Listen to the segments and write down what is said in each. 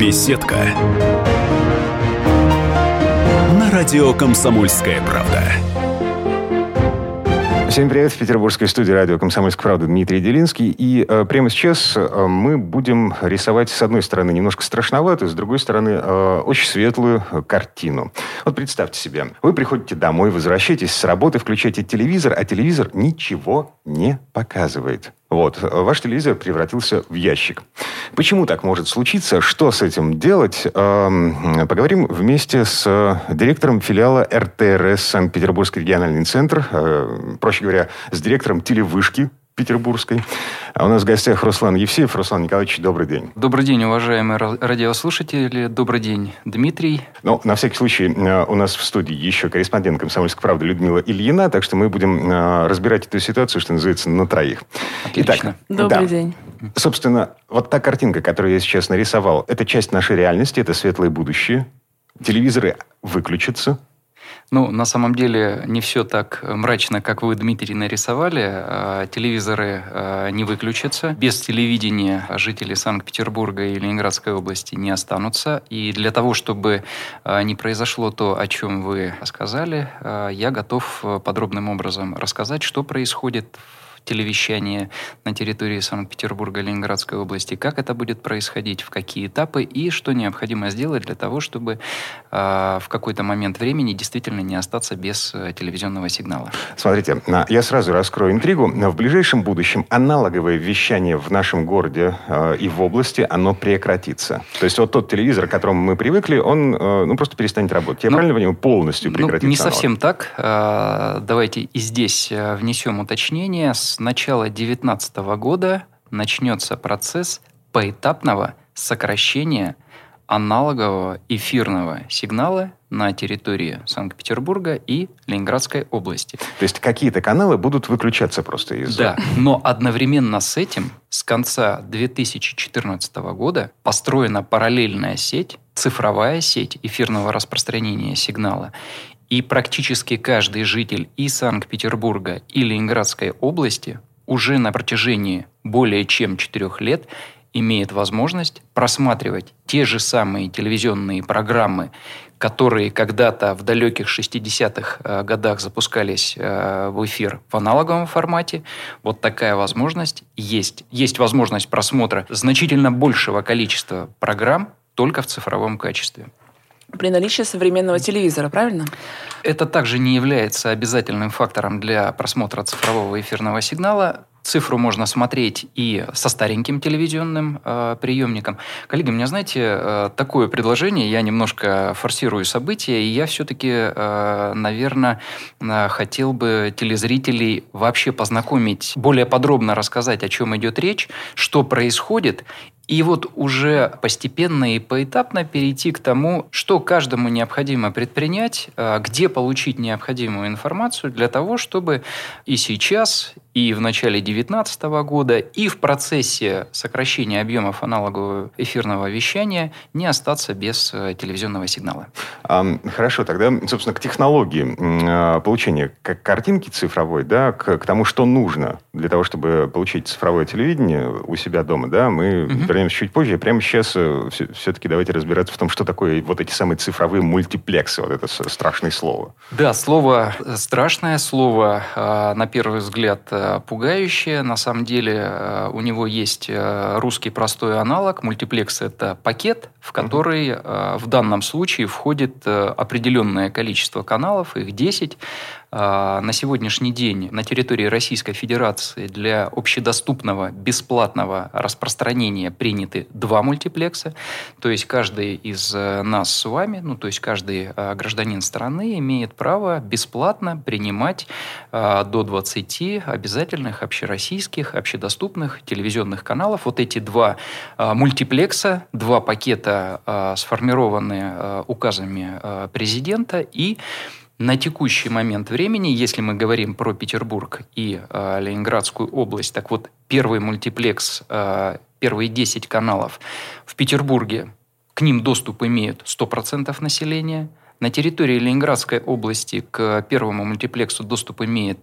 Беседка. На радио «Комсомольская правда». Всем привет! В петербургской студии радио «Комсомольская правда» Дмитрий Делинский. И прямо сейчас мы будем рисовать, с одной стороны, немножко страшноватую, с другой стороны, очень светлую картину. Вот представьте себе, вы приходите домой, возвращаетесь с работы, включаете телевизор, а телевизор ничего не показывает. Вот, ваш телевизор превратился в ящик. Почему так может случиться? Что с этим делать? Поговорим вместе с директором филиала РТРС Санкт-Петербургский региональный центр, проще говоря, с директором телевышки петербургской. А у нас в гостях Руслан Евсеев. Руслан Николаевич, добрый день. Добрый день, уважаемые радиослушатели. Добрый день, Дмитрий. Ну, на всякий случай, у нас в студии еще корреспондент «Комсомольской правды» Людмила Ильина, так что мы будем разбирать эту ситуацию, что называется, на троих. Отлично. Итак, добрый день. Собственно, вот та картинка, которую я сейчас нарисовал, это часть нашей реальности, это светлое будущее. Телевизоры выключатся. Ну, на самом деле, не все так мрачно, как вы, Дмитрий, нарисовали. Телевизоры не выключатся. Без телевидения жители Санкт-Петербурга и Ленинградской области не останутся. И для того, чтобы не произошло то, о чем вы сказали, я готов подробным образом рассказать, что происходит в телевещании на территории Санкт-Петербурга и Ленинградской области, как это будет происходить, в какие этапы и что необходимо сделать для того, чтобы в какой-то момент времени действительно не остаться без телевизионного сигнала. Смотрите, я сразу раскрою интригу. В ближайшем будущем аналоговое вещание в нашем городе и в области, оно прекратится. То есть вот тот телевизор, к которому мы привыкли, он просто перестанет работать. Я правильно понимаю? Полностью прекратится? Не совсем так. Давайте и здесь внесем уточнение. С начала 2019 года начнется процесс поэтапного сокращения аналогового эфирного сигнала на территории Санкт-Петербурга и Ленинградской области. То есть какие-то каналы будут выключаться просто из... Да, но одновременно с этим с конца 2014 года построена параллельная сеть, цифровая сеть эфирного распространения сигнала. И практически каждый житель и Санкт-Петербурга, и Ленинградской области уже на протяжении более чем 4 лет имеет возможность просматривать те же самые телевизионные программы, которые когда-то в далеких 60-х годах запускались в эфир в аналоговом формате. Вот такая возможность есть. Есть возможность просмотра значительно большего количества программ только в цифровом качестве. При наличии современного телевизора, правильно? Это также не является обязательным фактором для просмотра цифрового эфирного сигнала. Цифру можно смотреть и со стареньким телевизионным приемником. Коллеги, у меня, знаете, такое предложение, я немножко форсирую события, и я все-таки, наверное, хотел бы телезрителей вообще познакомить, более подробно рассказать, о чем идет речь, что происходит, и вот уже постепенно и поэтапно перейти к тому, что каждому необходимо предпринять, где получить необходимую информацию для того, чтобы и сейчас, и в начале 2019 года, и в процессе сокращения объемов аналогового эфирного вещания не остаться без телевизионного сигнала. Хорошо, тогда, собственно, к технологии получения картинки цифровой, да, к тому, что нужно для того, чтобы получить цифровое телевидение у себя дома, да, мы вернемся чуть позже. Прямо сейчас все-таки давайте разбираться в том, что такое вот эти самые цифровые мультиплексы, вот это страшное слово. Да, слово страшное, слово, на первый взгляд, пугающее. На самом деле у него есть русский простой аналог. Мультиплекс – это пакет, в который в данном случае входит определенное количество каналов, их 10. На сегодняшний день на территории Российской Федерации для общедоступного бесплатного распространения приняты 2 мультиплекса. То есть каждый из нас с вами, то есть каждый гражданин страны имеет право бесплатно принимать до 20 обязательных общероссийских, общедоступных телевизионных каналов. Вот эти 2 мультиплекса, 2 пакета сформированы указами президента, и на текущий момент времени, если мы говорим про Петербург и Ленинградскую область, так вот, первый мультиплекс, первые 10 каналов в Петербурге, к ним доступ имеют 100% населения. На территории Ленинградской области к первому мультиплексу доступ имеет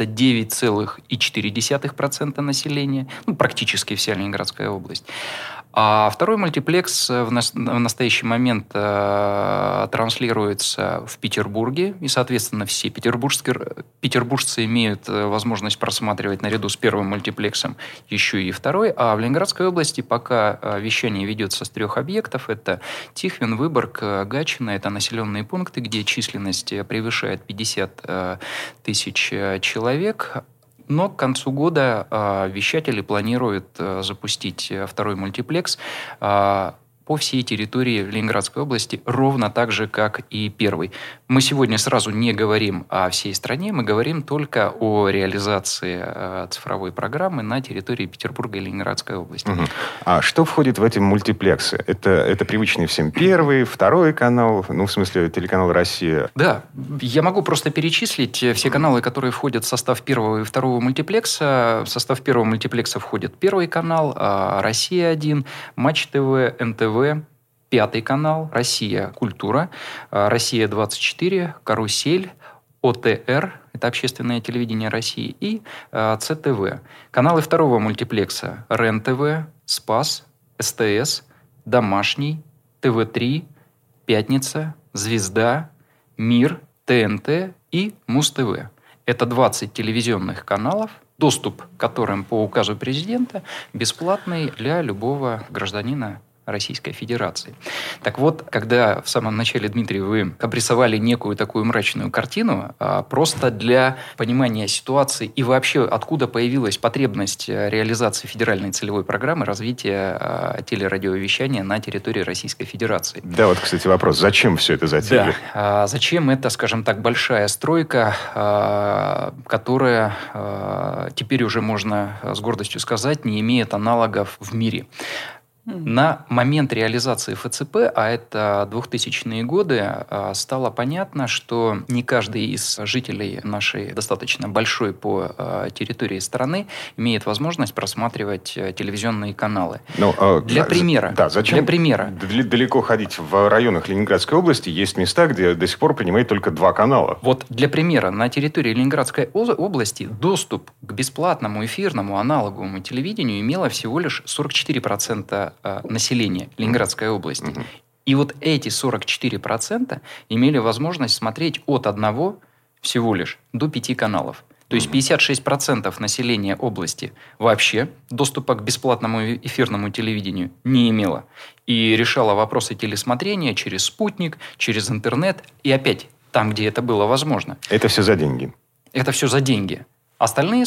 99,4% населения, практически вся Ленинградская область. А второй мультиплекс в настоящий момент транслируется в Петербурге, и, соответственно, все петербуржцы имеют возможность просматривать наряду с первым мультиплексом еще и второй. А в Ленинградской области пока вещание ведется с 3 объектов. Это Тихвин, Выборг, Гатчина. Это населенные пункты, где численность превышает 50 тысяч человек. Но к концу года вещатели планируют запустить второй мультиплекс по всей территории Ленинградской области, ровно так же, как и первый. Мы сегодня сразу не говорим о всей стране, мы говорим только о реализации цифровой программы на территории Петербурга и Ленинградской области. Угу. А что входит в эти мультиплексы? Это привычный всем первый, второй канал, в смысле телеканал «Россия». Да, я могу просто перечислить все каналы, которые входят в состав первого и второго мультиплекса. В состав первого мультиплекса входит Первый канал, «Россия-1», Матч ТВ, НТВ, Пятый канал, Россия Культура, Россия-24, Карусель, ОТР, это общественное телевидение России, и ЦТВ. Каналы второго мультиплекса: РЕН-ТВ, Спас, СТС, Домашний, ТВ-3, Пятница, Звезда, Мир, ТНТ и Муз-ТВ. Это 20 телевизионных каналов, доступ к которым по указу президента бесплатный для любого гражданина Российской Федерации. Так вот, когда в самом начале, Дмитрий, вы обрисовали некую такую мрачную картину, просто для понимания ситуации и вообще откуда появилась потребность реализации федеральной целевой программы развития телерадиовещания на территории Российской Федерации. Да, вот, кстати, вопрос. Зачем все это затеяли? Да. Зачем это, скажем так, большая стройка, которая теперь уже можно с гордостью сказать, не имеет аналогов в мире. На момент реализации ФЦП, а это 2000-е годы, стало понятно, что не каждый из жителей нашей достаточно большой по территории страны имеет возможность просматривать телевизионные каналы. Для примера. Да, зачем далеко ходить? В районах Ленинградской области есть места, где до сих пор принимают только 2 канала. Вот для примера. На территории Ленинградской области доступ к бесплатному эфирному аналоговому телевидению имело всего лишь 44% населения Ленинградской области. Угу. И вот эти 44% имели возможность смотреть от 1 всего лишь до 5 каналов. То есть 56% населения области вообще доступа к бесплатному эфирному телевидению не имело. И решало вопросы телесмотрения через спутник, через интернет. И опять там, где это было возможно. Это все за деньги. Это все за деньги. Остальные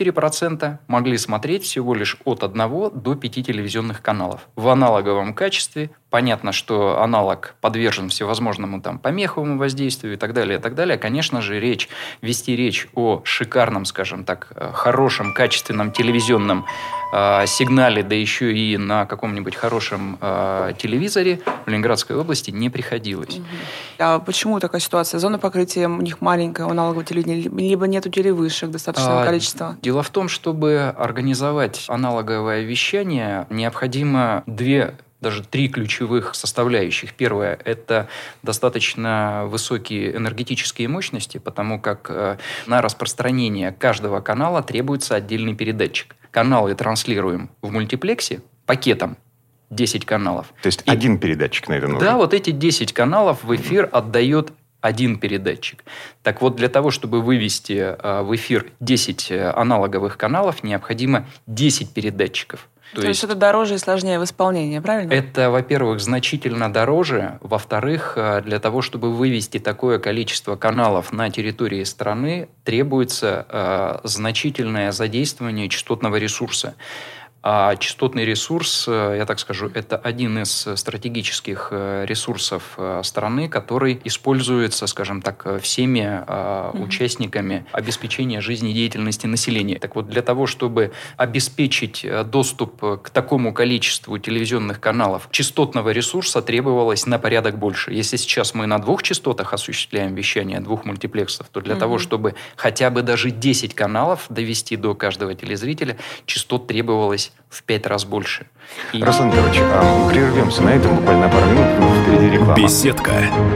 44% могли смотреть всего лишь от 1 до 5 телевизионных каналов. В аналоговом качестве. Понятно, что аналог подвержен всевозможному помеховому воздействию и так далее, и так далее. Конечно же, вести речь о шикарном, скажем так, хорошем, качественном телевизионном сигнале, да еще и на каком-нибудь хорошем телевизоре в Ленинградской области не приходилось. А почему такая ситуация? Зона покрытия у них маленькая, у аналогового телевидения, либо нету телевышек достаточного количества? Дело в том, чтобы организовать аналоговое вещание, необходимо даже 3 ключевых составляющих. Первое – это достаточно высокие энергетические мощности, потому как на распространение каждого канала требуется отдельный передатчик. Каналы транслируем в мультиплексе пакетом 10 каналов. То есть один передатчик на это нужен? Да, вот эти 10 каналов в эфир отдает один передатчик. Так вот, для того, чтобы вывести в эфир 10 аналоговых каналов, необходимо 10 передатчиков. То есть это дороже и сложнее в исполнении, правильно? Это, во-первых, значительно дороже. Во-вторых, для того, чтобы вывести такое количество каналов на территории страны, требуется значительное задействование частотного ресурса. А частотный ресурс, я так скажу, это один из стратегических ресурсов страны, который используется, скажем так, всеми участниками обеспечения жизнедеятельности населения. Так вот, для того, чтобы обеспечить доступ к такому количеству телевизионных каналов, частотного ресурса требовалось на порядок больше. Если сейчас мы на 2 частотах осуществляем вещание 2 мультиплексов, то для того, чтобы хотя бы даже 10 каналов довести до каждого телезрителя, частот требовалось в 5 раз больше. Руслан Петрович, мы прервемся на этом буквально пару минут, впереди реклама. Беседка.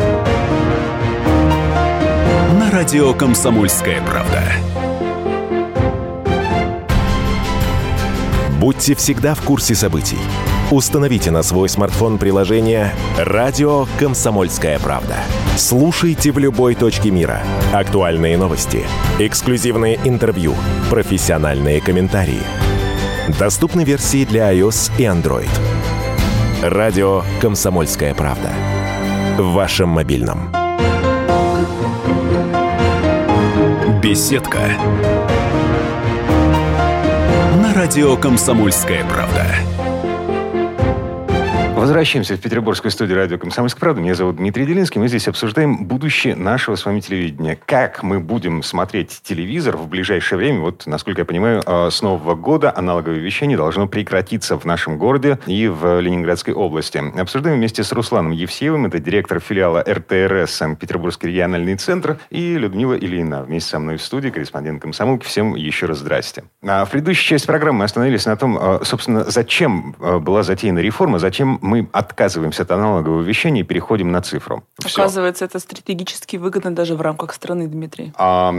На радио «Комсомольская правда». Будьте всегда в курсе событий. Установите на свой смартфон приложение «Радио Комсомольская правда». Слушайте в любой точке мира. Актуальные новости, эксклюзивные интервью, профессиональные комментарии. Доступны версии для iOS и Android. «Радио Комсомольская правда». В вашем мобильном. Беседка. На радио «Комсомольская правда». Возвращаемся в петербургскую студию радио «Комсомольская правда». Меня зовут Дмитрий Делинский. Мы здесь обсуждаем будущее нашего с вами телевидения. Как мы будем смотреть телевизор в ближайшее время. Вот, насколько я понимаю, с Нового года аналоговое вещание должно прекратиться в нашем городе и в Ленинградской области. Обсуждаем вместе с Русланом Евсеевым. Это директор филиала РТРС Санкт-Петербургский региональный центр. И Людмила Ильина вместе со мной в студии, корреспондент «Комсомолки». Всем еще раз здрасте. В предыдущей части программы мы остановились на том, собственно, зачем была затеяна реформа, зачем мы отказываемся от аналогового вещания и переходим на цифру. Оказывается, это стратегически выгодно даже в рамках страны, Дмитрий.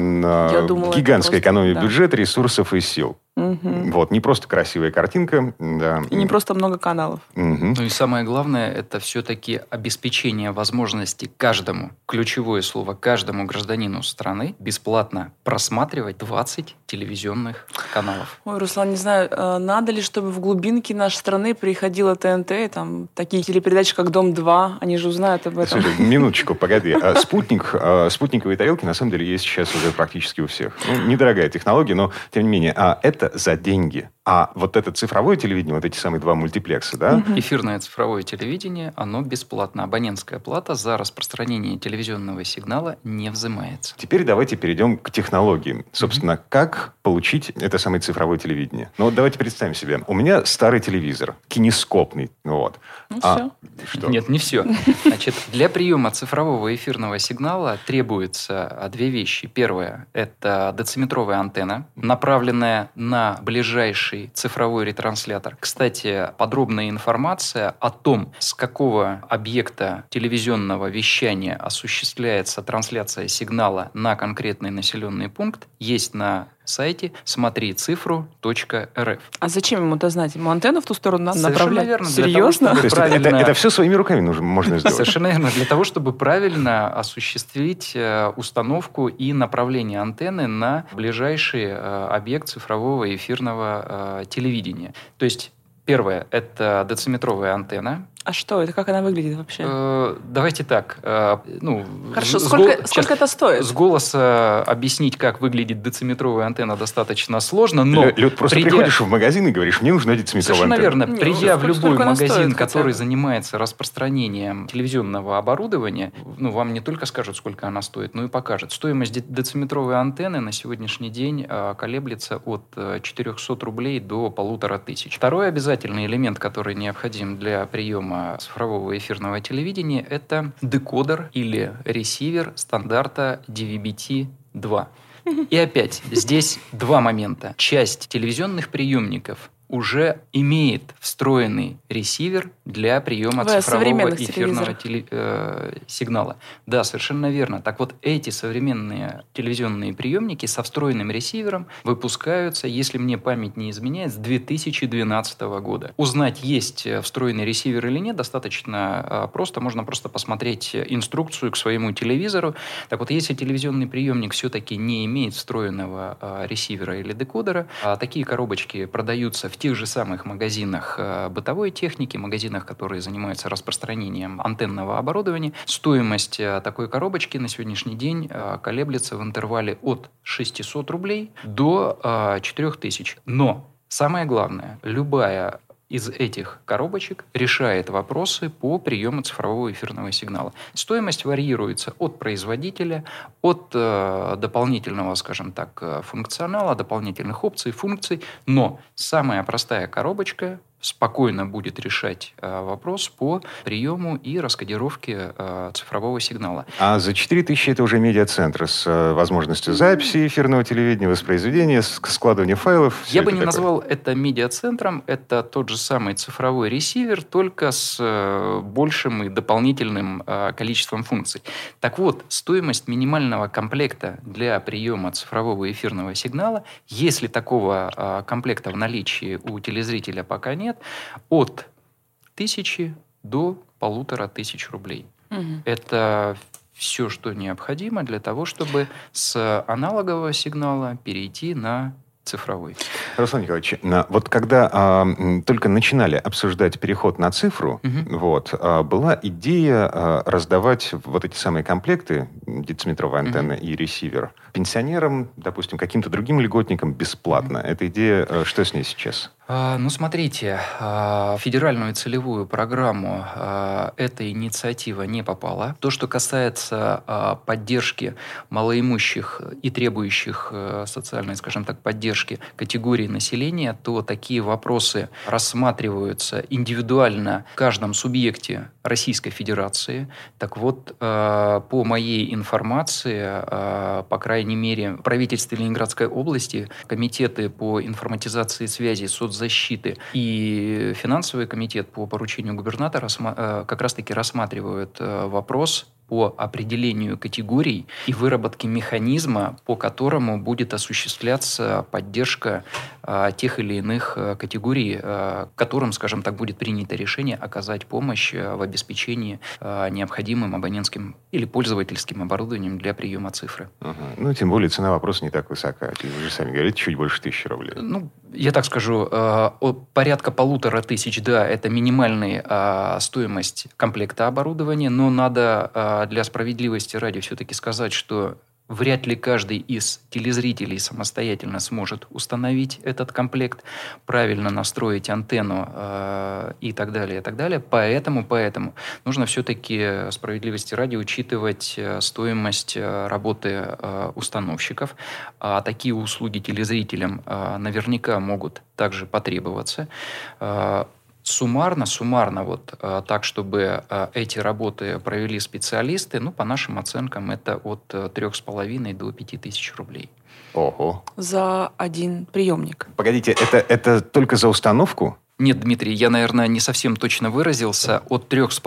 Я думала, гигантская экономия бюджета, ресурсов и сил. Угу. Вот, не просто красивая картинка. Да. И не просто много каналов. Угу. Ну и самое главное, это все-таки обеспечение возможности каждому, ключевое слово, каждому гражданину страны бесплатно просматривать 20 телевизионных каналов. Ой, Руслан, не знаю, надо ли, чтобы в глубинке нашей страны приходила ТНТ, там такие телепередачи, как «Дом-2», они же узнают об этом. Слушай, минуточку, погоди. Спутниковые тарелки, на самом деле, есть сейчас уже практически у всех. Ну, недорогая технология, но, тем не менее, это за деньги. А вот это цифровое телевидение, вот эти самые 2 мультиплекса, да? Эфирное цифровое телевидение, оно бесплатно. Абонентская плата за распространение телевизионного сигнала не взимается. Теперь давайте перейдем к технологиям. Собственно, как получить это самое цифровое телевидение? Ну вот давайте представим себе. У меня старый телевизор, кинескопный. Вот. Все. Что? Нет, не все. Значит, для приема цифрового эфирного сигнала требуется 2 вещи. Первое – это дециметровая антенна, направленная на ближайший цифровой ретранслятор. Кстати, подробная информация о том, с какого объекта телевизионного вещания осуществляется трансляция сигнала на конкретный населенный пункт, есть на сайте смотрицифру.рф. А зачем ему это знать? Ему антенну в ту сторону надо Совершенно направлять? верно. Серьезно? Для того, чтобы правильно... это все своими руками можно сделать. Совершенно верно. Для того, чтобы правильно осуществить установку и направление антенны на ближайший объект цифрового эфирного телевидения. То есть, первое – это дециметровая антенна. А что это? Как она выглядит вообще? Давайте так. Хорошо, сколько это стоит? С голоса объяснить, как выглядит дециметровая антенна, достаточно сложно, но... Люд, просто приходишь в магазин и говоришь, мне нужна дециметровая антенна. Совершенно верно. Придя в любой магазин, стоит, который занимается распространением телевизионного оборудования, вам не только скажут, сколько она стоит, но и покажут. Стоимость дециметровой антенны на сегодняшний день колеблется от 400 рублей до 1500. Второй обязательный элемент, который необходим для приема цифрового эфирного телевидения, это декодер или ресивер стандарта DVB-T2. И опять, здесь 2 момента. Часть телевизионных приемников уже имеет встроенный ресивер для приема цифрового эфирного сигнала. Да, совершенно верно. Так вот, эти современные телевизионные приемники со встроенным ресивером выпускаются, если мне память не изменяет, с 2012 года. Узнать, есть встроенный ресивер или нет, достаточно просто. Можно просто посмотреть инструкцию к своему телевизору. Так вот, если телевизионный приемник все-таки не имеет встроенного ресивера или декодера, такие коробочки продаются в тех же самых магазинах бытовой техники, магазинах, которые занимаются распространением антенного оборудования. Стоимость такой коробочки на сегодняшний день колеблется в интервале от 600 рублей до 4000. Но самое главное, любая из этих коробочек решает вопросы по приему цифрового эфирного сигнала. Стоимость варьируется от производителя, от дополнительного, скажем так, функционала, дополнительных опций, функций, но самая простая коробочка спокойно будет решать вопрос по приему и раскодировке цифрового сигнала. А за 4000 это уже медиацентр с возможностью записи эфирного телевидения, воспроизведения, складывания файлов. Я бы не назвал это медиацентром. Это тот же самый цифровой ресивер, только с большим и дополнительным количеством функций. Так вот, стоимость минимального комплекта для приема цифрового эфирного сигнала, если такого комплекта в наличии у телезрителя пока нет, от 1000 до 1500 рублей. Мгм. Это все, что необходимо для того, чтобы с аналогового сигнала перейти на цифровой. Руслан Николаевич, вот когда только начинали обсуждать переход на цифру, была идея раздавать вот эти самые комплекты, дециметровая антенна и ресивер, пенсионерам, допустим, каким-то другим льготникам бесплатно. Эта идея, что с ней сейчас? Смотрите, в федеральную целевую программу эта инициатива не попала. То, что касается поддержки малоимущих и требующих социальной, скажем так, поддержки категорий населения, то такие вопросы рассматриваются индивидуально в каждом субъекте Российской Федерации. Так вот, по моей информации, по крайней мере, в правительстве Ленинградской области комитеты по информатизации связи, соцзащиты и финансовый комитет по поручению губернатора как раз-таки рассматривают вопрос по определению категорий и выработке механизма, по которому будет осуществляться поддержка тех или иных категорий, которым, скажем так, будет принято решение оказать помощь в обеспечении необходимым абонентским или пользовательским оборудованием для приема цифры. Тем более цена вопроса не так высока. Вы же сами говорите, чуть больше 1000 рублей. Я так скажу, порядка 1500, да, это минимальная стоимость комплекта оборудования, но надо для справедливости ради все-таки сказать, что вряд ли каждый из телезрителей самостоятельно сможет установить этот комплект, правильно настроить антенну и так далее, и так далее. Поэтому нужно все-таки справедливости ради учитывать стоимость работы установщиков. Такие услуги телезрителям наверняка могут также потребоваться. Суммарно, так, чтобы эти работы провели специалисты, по нашим оценкам, это от 3,5 до 5000 рублей. Ого. За один приемник. Погодите, это только за установку? Нет, Дмитрий, я, наверное, не совсем точно выразился. От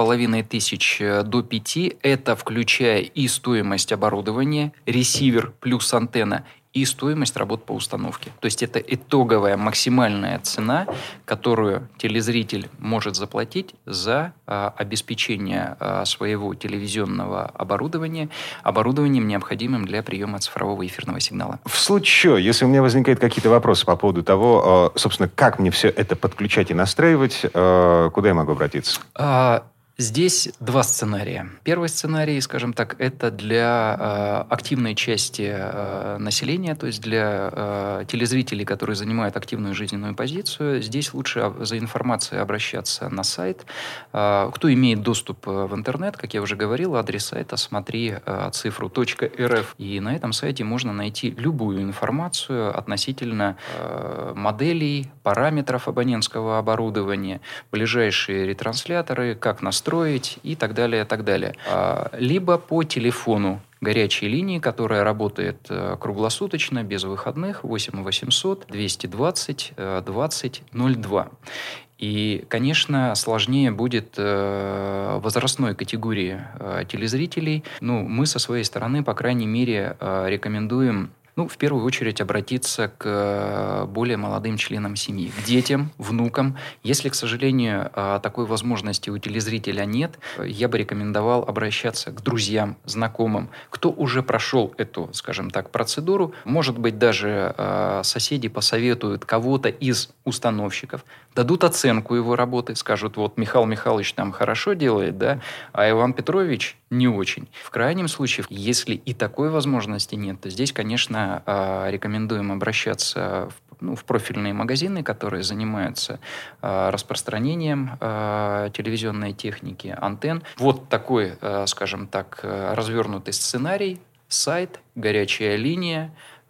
3500 до 5 это включая и стоимость оборудования, ресивер плюс антенна, и стоимость работ по установке. То есть это итоговая максимальная цена, которую телезритель может заплатить за обеспечение своего телевизионного оборудования, оборудованием, необходимым для приема цифрового эфирного сигнала. В случае, если у меня возникают какие-то вопросы по поводу того, собственно, как мне все это подключать и настраивать, куда я могу обратиться? Здесь два сценария. Первый сценарий, скажем так, это для активной части населения, то есть для телезрителей, которые занимают активную жизненную позицию. Здесь лучше за информацией обращаться на сайт. Кто имеет доступ в интернет, как я уже говорил, адрес сайта смотри цифру.рф. И на этом сайте можно найти любую информацию относительно моделей, параметров абонентского оборудования, ближайшие ретрансляторы, как настроить и так далее, и так далее. Либо по телефону горячей линии, которая работает круглосуточно, без выходных, 8 800 220 20 02. И, конечно, сложнее будет возрастной категории телезрителей. Мы со своей стороны, по крайней мере, рекомендуем в первую очередь обратиться к более молодым членам семьи, к детям, внукам. Если, к сожалению, такой возможности у телезрителя нет, я бы рекомендовал обращаться к друзьям, знакомым, кто уже прошел эту, скажем так, процедуру. Может быть, даже соседи посоветуют кого-то из установщиков, дадут оценку его работы, скажут, Михаил Михайлович там хорошо делает, да, а Иван Петрович не очень. В крайнем случае, если и такой возможности нет, то здесь, конечно, рекомендуем обращаться в профильные магазины, которые занимаются распространением телевизионной техники, антенн. Вот такой, скажем так, развернутый сценарий, сайт, горячая линия.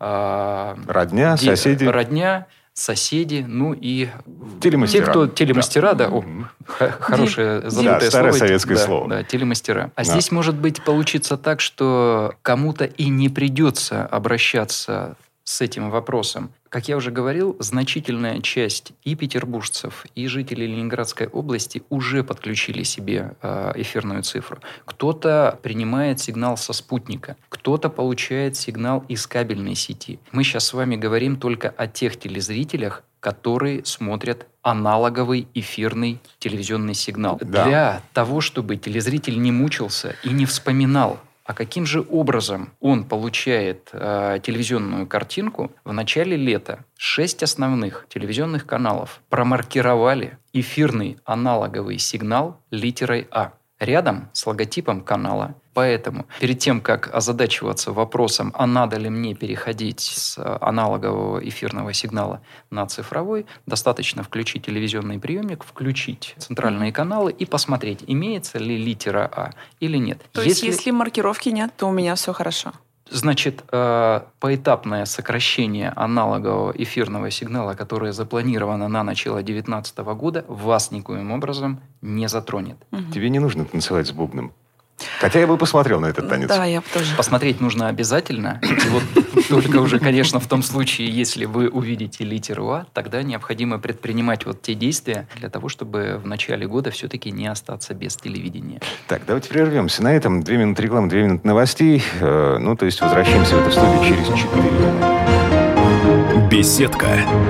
Родня, соседи. Родня, соседи, и телемастера. Те, кто телемастера, хорошее забытое старое слово. советское слово. Да, телемастера. Здесь может быть получится так, что кому-то и не придется обращаться с этим вопросом. Как я уже говорил, значительная часть и петербуржцев, и жителей Ленинградской области уже подключили себе эфирную цифру. Кто-то принимает сигнал со спутника, кто-то получает сигнал из кабельной сети. Мы сейчас с вами говорим только о тех телезрителях, которые смотрят аналоговый эфирный телевизионный сигнал. Да. Для того, чтобы телезритель не мучился и не вспоминал, а каким же образом он получает телевизионную картинку, в начале лета 6 основных телевизионных каналов промаркировали эфирный аналоговый сигнал литерой «А» рядом с логотипом канала. Поэтому перед тем, как озадачиваться вопросом, а надо ли мне переходить с аналогового эфирного сигнала на цифровой, достаточно включить телевизионный приемник, включить центральные каналы и посмотреть, имеется ли литера А или нет. То есть, если маркировки нет, то у меня все хорошо. Значит, поэтапное сокращение аналогового эфирного сигнала, которое запланировано на начало 2019 года, вас никоим образом не затронет. Тебе не нужно танцевать с бубном. Хотя я бы посмотрел на этот танец. Да, я бы тоже. Посмотреть нужно обязательно. И вот только уже, конечно, в том случае, если вы увидите литеру А, тогда необходимо предпринимать вот те действия для того, чтобы в начале года все-таки не остаться без телевидения. Так, давайте прервемся на этом. 2 минуты рекламы, 2 минуты новостей. То есть возвращаемся в эту студию через 4 минуты. Беседка.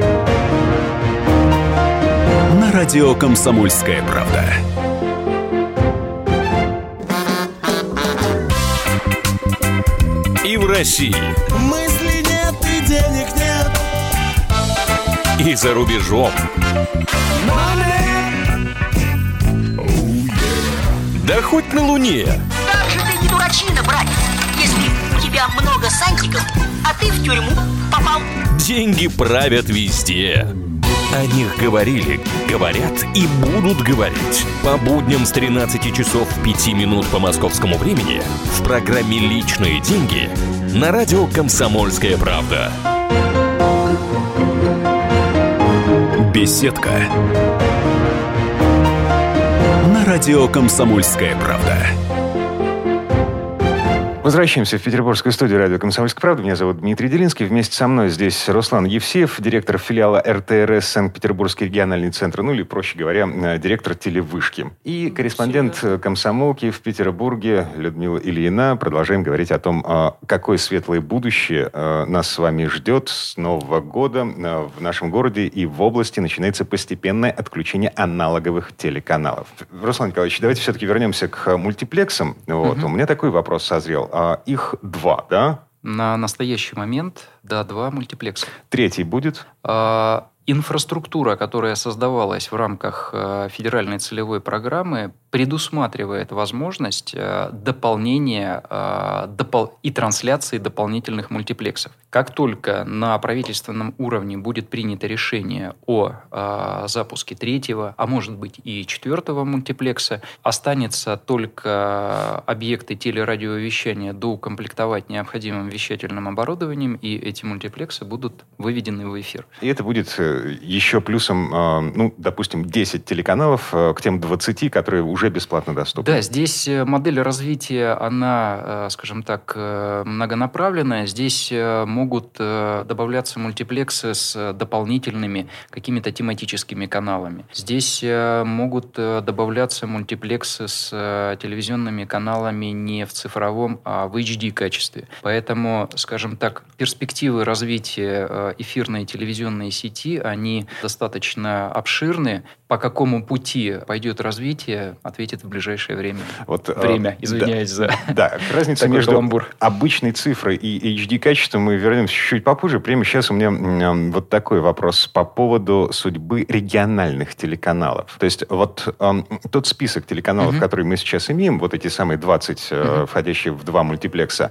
На радио «Комсомольская правда». И в России. Мысли нет и денег нет. И за рубежом. Да хоть на Луне. Как же ты не дурачина, братец, если у тебя много сантиков, а ты в тюрьму попал. Деньги правят везде. О них говорили, говорят и будут говорить. По будням с 13 часов 5 минут по московскому времени в программе «Личные деньги» на радио «Комсомольская правда». Беседка. На радио «Комсомольская правда». Возвращаемся в петербургскую студию радио «Комсомольская правда». Меня зовут Дмитрий Делинский. Вместе со мной здесь Руслан Евсеев, директор филиала РТРС Санкт-Петербургский региональный центр, или, проще говоря, директор телевышки. И корреспондент «Комсомолки» в Петербурге Людмила Ильина. Продолжаем говорить о том, какое светлое будущее нас с вами ждет. С Нового года в нашем городе и в области начинается постепенное отключение аналоговых телеканалов. Руслан Николаевич, давайте все-таки вернемся к мультиплексам. У меня такой вопрос созрел. Их 2, да? На настоящий момент, да, 2 мультиплекса. 3 будет? Инфраструктура, которая создавалась в рамках федеральной целевой программы, предусматривает возможность дополнения и трансляции дополнительных мультиплексов. Как только на правительственном уровне будет принято решение о запуске 3-го, а может быть и 4-го мультиплекса, останется только объекты телерадиовещания доукомплектовать необходимым вещательным оборудованием, и эти мультиплексы будут выведены в эфир. И это будет еще плюсом, допустим, 10 телеканалов к тем 20, которые уже бесплатно доступны. Да, здесь модель развития, она, скажем так, многонаправленная. Здесь могут добавляться мультиплексы с дополнительными какими-то тематическими каналами. Здесь могут добавляться мультиплексы с телевизионными каналами не в цифровом, а в HD-качестве. Поэтому, скажем так, перспективы развития эфирной телевизионной сети, они достаточно обширны. По какому пути пойдет развитие, ответит в ближайшее время. Извиняюсь за разница такой между каламбур. обычной цифрой и HD-качеством мы вернемся чуть попозже. Прямо сейчас у меня вот такой вопрос по поводу судьбы региональных телеканалов. То есть тот список телеканалов, который мы сейчас имеем, вот эти самые 20, входящие в 2 мультиплекса,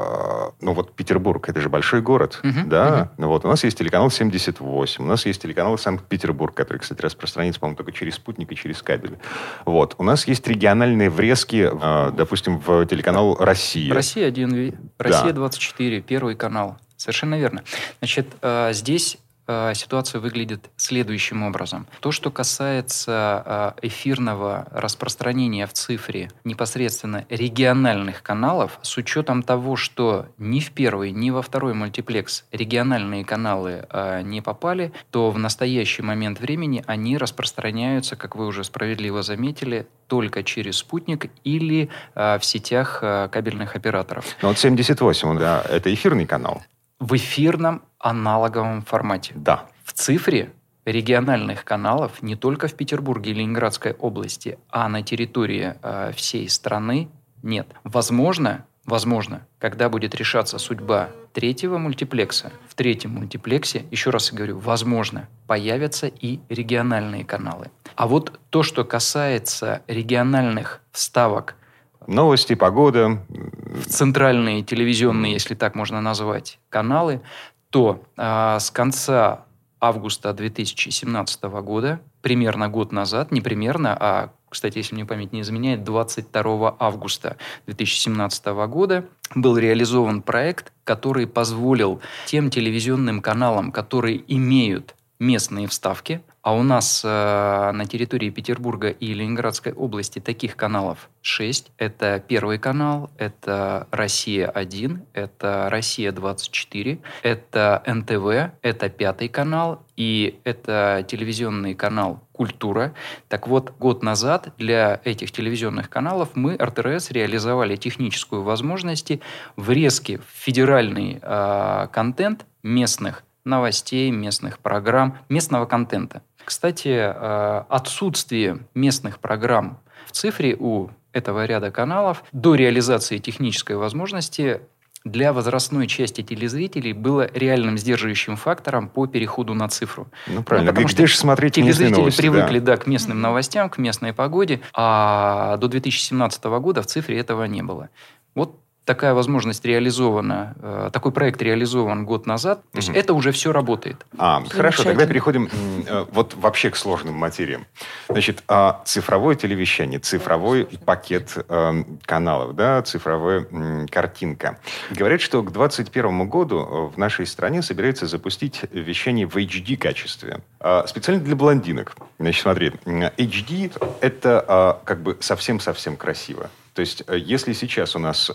Петербург, это же большой город, да? У нас есть телеканал 78, у нас есть телеканал Санкт-Петербург, который, кстати, распространится, по-моему, только через спутник и через кабель. У нас есть региональные врезки, допустим, в телеканал «Россия». «Россия-1», «Россия-24», Первый канал. Совершенно верно. Значит, здесь ситуация выглядит следующим образом. То, что касается эфирного распространения в цифре непосредственно региональных каналов, с учетом того, что ни в первый, ни во второй мультиплекс региональные каналы не попали, то в настоящий момент времени они распространяются, как вы уже справедливо заметили, только через спутник или в сетях кабельных операторов. 78, это эфирный канал. В эфирном аналоговом формате. Да. В цифре региональных каналов не только в Петербурге и Ленинградской области, а на территории всей страны нет. Возможно, когда будет решаться судьба третьего мультиплекса, в третьем мультиплексе, еще раз говорю, возможно, появятся и региональные каналы. А вот то, что касается региональных вставок, новости, погода, в центральные телевизионные, если так можно назвать, каналы, то с конца августа 2017 года, примерно год назад, не примерно, а, кстати, если мне память не изменяет, 22 августа 2017 года был реализован проект, который позволил тем телевизионным каналам, которые имеют местные вставки, а у нас на территории Петербурга и Ленинградской области таких каналов 6. Это Первый канал, это Россия-1, это Россия-24, это НТВ, это Пятый канал и это телевизионный канал «Культура». Так вот, год назад для этих телевизионных каналов мы, РТРС, реализовали техническую возможность врезки в федеральный контент местных новостей, местных программ, местного контента. Кстати, отсутствие местных программ в цифре у этого ряда каналов до реализации технической возможности для возрастной части телезрителей было реальным сдерживающим фактором по переходу на цифру. Ну, правильно. Потому где же смотреть местные новости? Телезрители привыкли к местным новостям, к местной погоде, а до 2017 года в цифре этого не было. Вот такая возможность реализована, такой проект реализован год назад. То есть это уже все работает. Хорошо, тогда переходим вот вообще к сложным материям. Значит, цифровое телевещание, цифровой пакет каналов, да, цифровая картинка. Говорят, что к 2021 году в нашей стране собирается запустить вещание в HD качестве. Специально для блондинок. Значит, смотри, HD это как бы совсем-совсем красиво. То есть, если сейчас у нас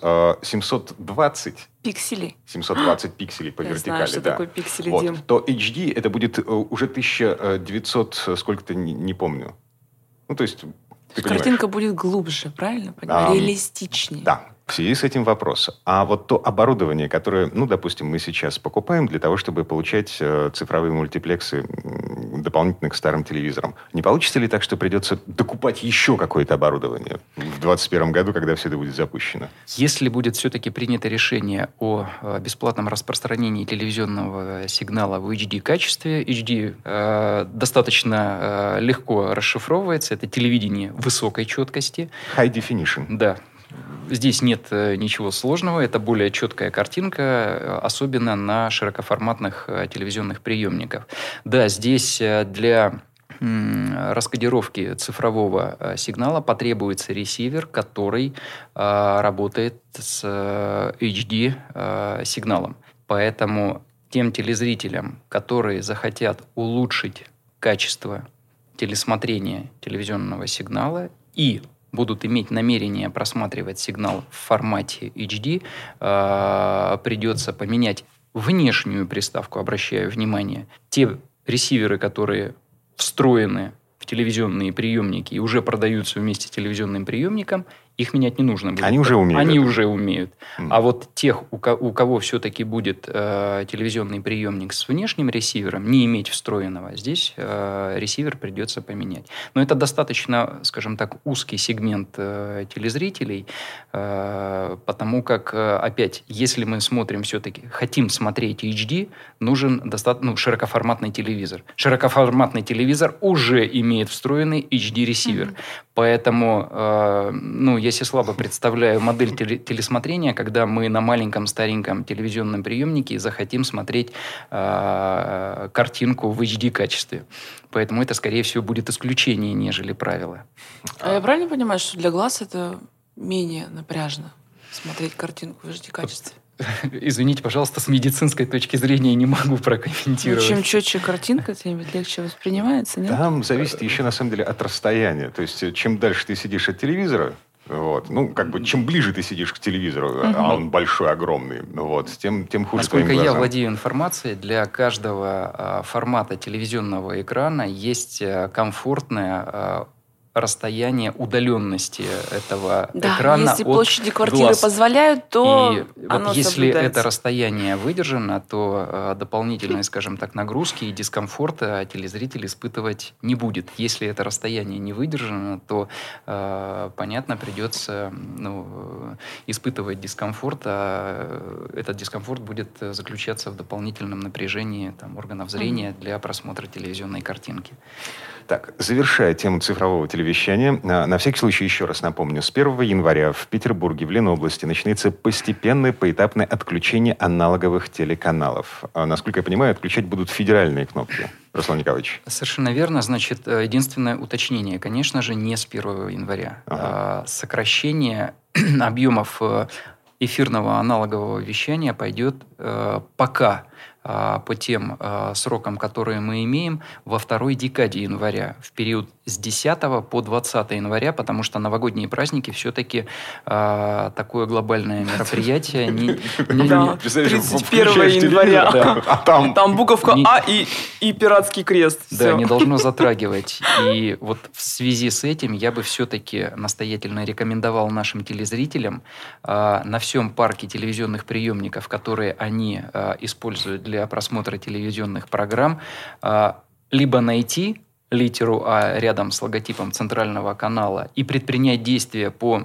720 пикселей по вертикали, знаю, что такое пиксели, вот, Дим. то HD это будет уже 1900, сколько-то, не помню. Ну, то есть, ты понимаешь. Картинка будет глубже, правильно? Реалистичнее. Да. В связи с этим вопрос. А вот то оборудование, которое, ну, допустим, мы сейчас покупаем для того, чтобы получать цифровые мультиплексы дополнительно к старым телевизорам, не получится ли так, что придется докупать еще какое-то оборудование в 2021 году, когда все это будет запущено? Если будет все-таки принято решение о бесплатном распространении телевизионного сигнала в HD-качестве, HD достаточно легко расшифровывается, это телевидение высокой четкости. High definition. Да. Здесь нет ничего сложного, это более четкая картинка, особенно на широкоформатных телевизионных приемниках. Да, здесь для раскодировки цифрового сигнала потребуется ресивер, который работает с HD-сигналом. Поэтому тем телезрителям, которые захотят улучшить качество телесмотрения телевизионного сигнала и будут иметь намерение просматривать сигнал в формате HD, придется поменять внешнюю приставку, обращаю внимание. Те ресиверы, которые встроены в телевизионные приемники и уже продаются вместе с телевизионным приемником, их менять не нужно будет. Они уже умеют. Они уже умеют. А вот тех, у кого все-таки будет телевизионный приемник с внешним ресивером, не иметь встроенного, здесь ресивер придется поменять. Но это достаточно, скажем так, узкий сегмент телезрителей, потому как, опять, если мы смотрим все-таки, хотим смотреть HD, нужен широкоформатный телевизор. Широкоформатный телевизор уже имеет встроенный HD-ресивер. Поэтому, я себе слабо представляю модель телесмотрения, когда мы на маленьком стареньком телевизионном приемнике захотим смотреть картинку в HD-качестве. Поэтому это, скорее всего, будет исключение, нежели правило. А я правильно понимаю, что для глаз это менее напряжно смотреть картинку в HD-качестве? Извините, пожалуйста, с медицинской точки зрения не могу прокомментировать. Чем четче картинка, тем легче воспринимается, нет? Там зависит еще, на самом деле, от расстояния. То есть, чем дальше ты сидишь от телевизора, чем ближе ты сидишь к телевизору, а он большой, огромный, тем хуже. Насколько я владею информацией, для каждого формата телевизионного экрана есть комфортная расстояния, удаленности этого экрана если от площади квартиры глаз. позволяют, то И оно вот если соблюдается. это расстояние выдержано, то дополнительной, скажем так, нагрузки и дискомфорта телезритель испытывать не будет. Если это расстояние не выдержано, то, понятно, придется испытывать дискомфорт, а этот дискомфорт будет заключаться в дополнительном напряжении органов зрения для просмотра телевизионной картинки. Так, завершая тему цифрового телевещания, на всякий случай еще раз напомню, с 1 января в Петербурге, в Ленобласти, начинается постепенное поэтапное отключение аналоговых телеканалов. Насколько я понимаю, отключать будут федеральные кнопки. Руслан Николаевич. Совершенно верно. Значит, единственное уточнение, конечно же, не с 1 января. Сокращение объемов эфирного аналогового вещания пойдет пока по тем срокам, которые мы имеем, во второй декаде января, в период с 10 по 20 января, потому что новогодние праздники все-таки такое глобальное мероприятие. 31 января. Там буковка А и пиратский крест. Да, не должно затрагивать. И вот в связи с этим я бы все-таки настоятельно рекомендовал нашим телезрителям на всем парке телевизионных приемников, которые они используют для просмотра телевизионных программ, либо найти литеру А рядом с логотипом центрального канала и предпринять действия по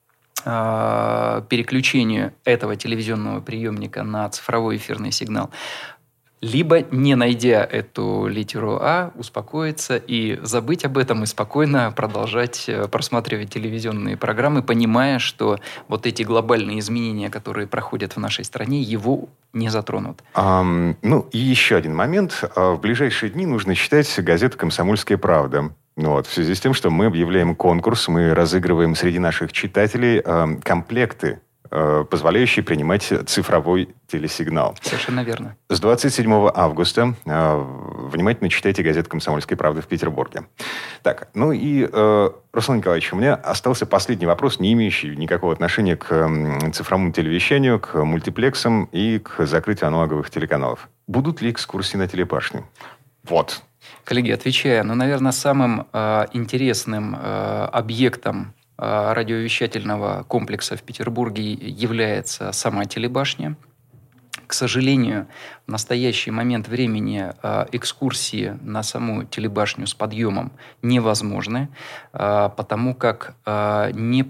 переключению этого телевизионного приемника на цифровой эфирный сигнал, либо, не найдя эту литеру А, успокоиться и забыть об этом и спокойно продолжать просматривать телевизионные программы, понимая, что вот эти глобальные изменения, которые проходят в нашей стране, его не затронут. И еще один момент. В ближайшие дни нужно читать газету «Комсомольская правда». В связи с тем, что мы объявляем конкурс, мы разыгрываем среди наших читателей комплекты, позволяющие принимать цифровой телесигнал. Совершенно верно. С 27 августа внимательно читайте газету «Комсомольская правда» в Петербурге. Так, Руслан Николаевич, у меня остался последний вопрос, не имеющий никакого отношения к цифровому телевещанию, к мультиплексам и к закрытию аналоговых телеканалов. Будут ли экскурсии на телебашню? Вот. Коллеги, отвечая, наверное, самым интересным объектом радиовещательного комплекса в Петербурге является сама телебашня. К сожалению, в настоящий момент времени экскурсии на саму телебашню с подъемом невозможны, потому как не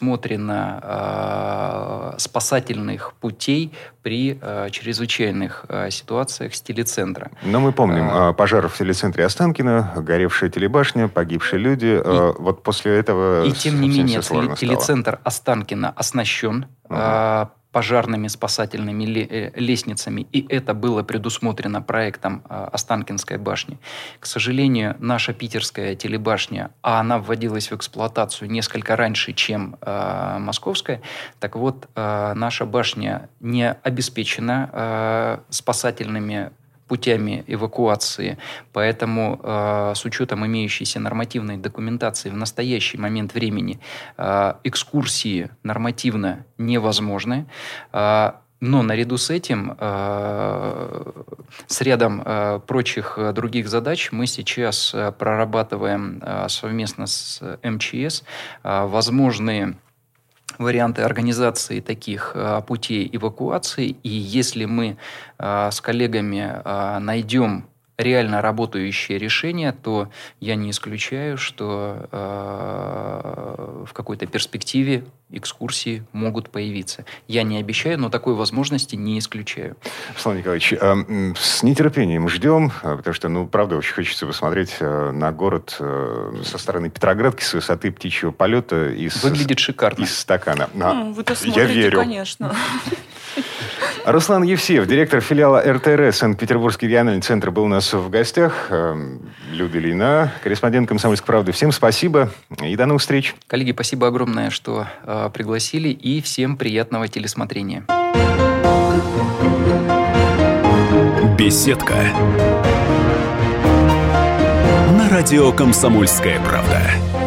предусмотрено спасательных путей при чрезвычайных ситуациях с телецентра. Но мы помним пожар в телецентре Останкино, горевшая телебашня, погибшие люди. Вот после этого и тем не менее телецентр стало. Останкино оснащен пожарными спасательными лестницами, и это было предусмотрено проектом Останкинской башни. К сожалению, наша питерская телебашня, она вводилась в эксплуатацию несколько раньше, чем московская, так вот, наша башня не обеспечена спасательными путями эвакуации. Поэтому с учетом имеющейся нормативной документации в настоящий момент времени экскурсии нормативно невозможны. Но наряду с этим, с рядом прочих других задач, мы сейчас прорабатываем совместно с МЧС возможные варианты организации таких путей эвакуации. И если мы с коллегами найдем реально работающее решение, то я не исключаю, что в какой-то перспективе экскурсии могут появиться. Я не обещаю, но такой возможности не исключаю. Руслан Николаевич, с нетерпением ждем, потому что, правда, очень хочется посмотреть на город со стороны Петроградки, с высоты птичьего полета. Выглядит шикарно. Из стакана. Вы-то смотрите, я верю. Конечно. Руслан Евсеев, директор филиала РТР Санкт-Петербургский региональный центр, был у нас в гостях. Люда Ильина, корреспондент «Комсомольской правды». Всем спасибо и до новых встреч. Коллеги, спасибо огромное, что пригласили, и всем приятного телесмотрения. Беседка. На радио «Комсомольская правда».